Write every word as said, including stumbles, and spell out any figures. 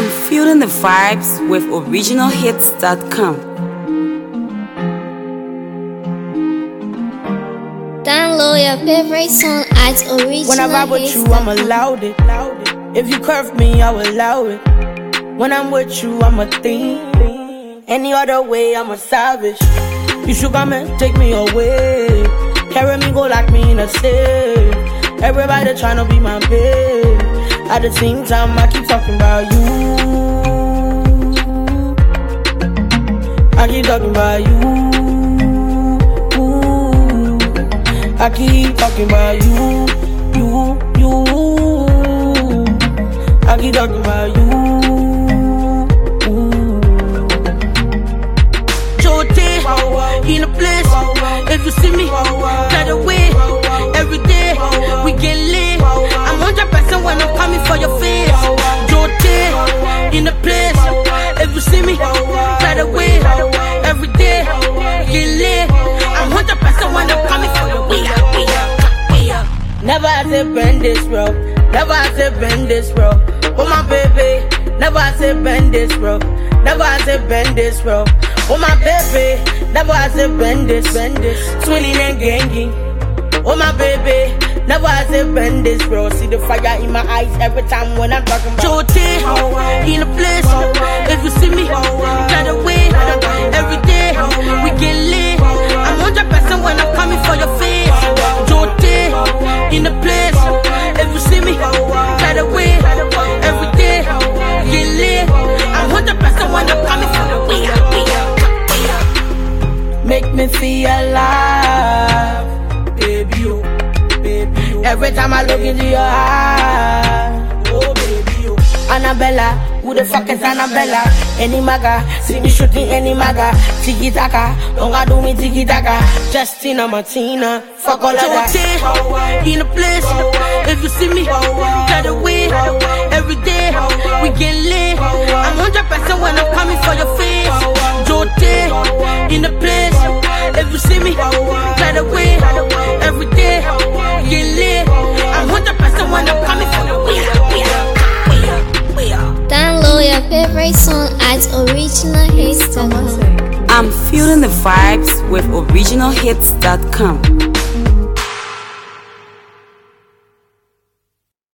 I'm feeling the vibes with original hits dot com. Download your favorite song at original hits dot com. When I vibe with you, I'm allowed it. If you curve me, I will allow it. When I'm with you, I'm a thing. Any other way, I'm a savage. You should come and take me away. Carry me, go lock me in a safe. Everybody tryna be my babe. At the same time, I keep talking about you. I keep talking about you. I keep talking about you. You, you. I keep talking about you. Jote, in a place. If you see me, try to wait. Every day, we get lit. I'm one hundred percent when I'm coming for your face. Jote, in a place. If you see me, try to wait. Every day, we get lit. I'm one hundred percent when I'm coming for your face. Never had to bend this, bro. Never had to bend this, bro. Oh my baby, never had to bend this, bro. Never had to bend this, bro. Oh my baby, never had to bend this, bend this. Swilling and ganging. Oh my baby, never has to bend this, bro. See the fire in my eyes every time when I'm talking about Jote, in a place. If you see me, try to wait. Every day, we get lit. I'm one hundred percent when I'm coming for your face. Jote, in a place. If you see me, try to wait. Every day, we get lit. I'm one hundred percent when I'm coming for your face. Make me feel alive, baby, oh, baby, oh. Every time I look into your eyes, oh baby, oh. Annabella, who the fuck is Annabella? Any maga, see me shooting any maga. Tiki taka, don't gotta do me tiki taka. Justina Martina, fuck all of that. In a place, if you see me, try to wait. Every day, we get lit. I'm one hundred percent when I'm coming for your face. Jote, in a place. If you see me, try to wait. Every day, get lit. I'm one hundred percent when I'm coming for your face. Download your favorite song at original hits dot com. I'm feeling the vibes with original hits dot com.